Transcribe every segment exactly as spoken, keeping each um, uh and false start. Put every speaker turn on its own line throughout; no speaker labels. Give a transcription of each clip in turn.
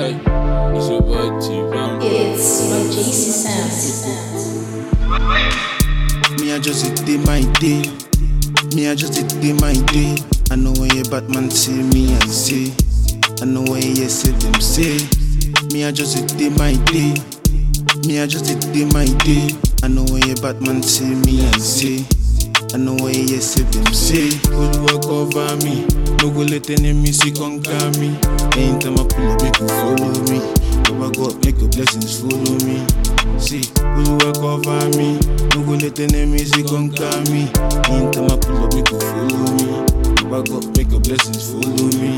Hey, it's your boy T-Ram.
It's my J C Sounds.
Me, I just did my day. Me, I just did my day. I know when you Batman see me, I say. I know when you say them say. Me, I just did my day. Me, I just did my day. I know when you Batman see me, I say. I know when you say them say. Good work over me. No go let enemies see conquer me. Anytime I pull up, make you follow me. Baba God, make your blessings follow me. See, good work over me. No go let enemies see conquer me. Anytime I pull up, make you follow me. Baba God, make your blessings follow me.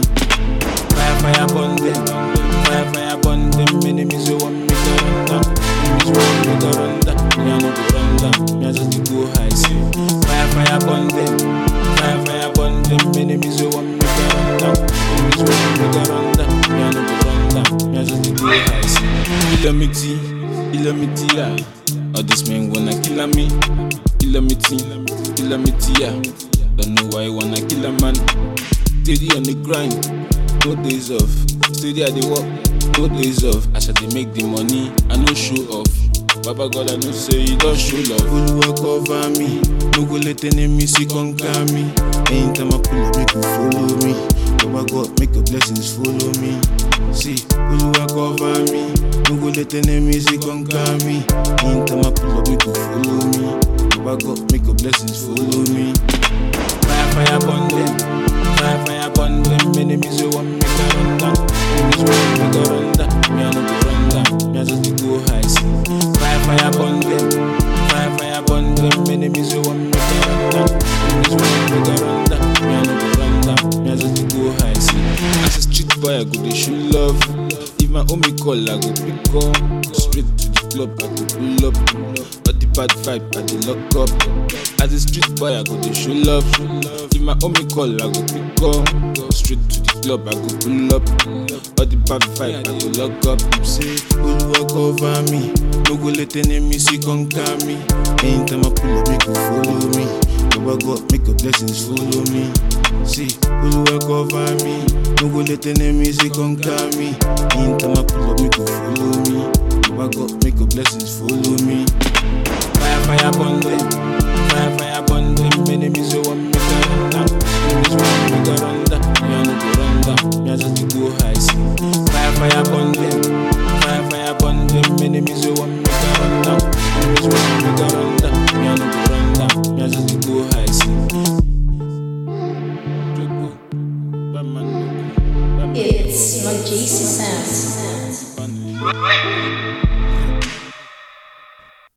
Fire, fire, burn them. Fire, fire, burn them. Enemies who want me to run down. Enemies who want me to run down. Me I no go run down. Me I just dey go high. See, fire, fire, burn them. Fire, fire, burn them. Enemies who want me to run down. Enemies who want me to run down. Me I no go run down. Me I just dey go high. See, Ilamiti, Ilamiti, yeah. All these men wanna kill me. Ilamiti, Ilamiti, yeah. Don't know why you wanna kill a man. Steady on the grind, no days off. Steady at the work, no days off. I said they make the money, I no show off. Baba God, I know say you don't show love. Full work over me, no go let enemies see conquer me. Anytime I pull up, make you follow me. Baba God, make your blessings follow me. See, full work over me, no go let enemies see conquer me. Anytime I pull up, make you follow me. Baba God, make your blessings follow me. Fire, fire, burn them. Fire, fire, burn them. Enemies who want me to run down. Enemies who want me to run down. Me I no go run down. Me I just dey go high. See, fire, fire, burn them. Fire, fire, burn them. Enemies who want me to run down. Enemies who want me to run down. Me I no go run down. Me I just dey go high. See, as a street boy, I go dey show love. If my homie call, I go pick up. Straight to the club, I go pull up. All the bad vibe, I dey lock up. As a street boy, I go dey show love. If my homie call, I go pick up. Straight to the club, I go pull up. All the bad vibe, I go lock up. Say, good work over me. No go let enemies see conquer me. Anytime I pull up, make you follow me. Baba God, make your blessings follow me. See, good work over me. No go let enemies see conquer me. Anytime I pull up, make you follow me. Baba God, make your blessings follow me. Fire, fire, burn them. Fire, fire, burn them. Enemies who want me to run down. Enemies who want me to run down. Me I no go run down. Me I just dey go high. See, fire, fire, burn them. Fire, fire, burn them. Enemies who want me to run down. Enemies who want me to run down. Me I no go run down. Me I just dey go high. See,
It's my J C Sounds.